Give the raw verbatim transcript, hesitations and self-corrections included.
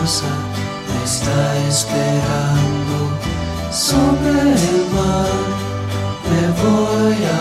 rosa me está esperando. Sobre el mar me voy a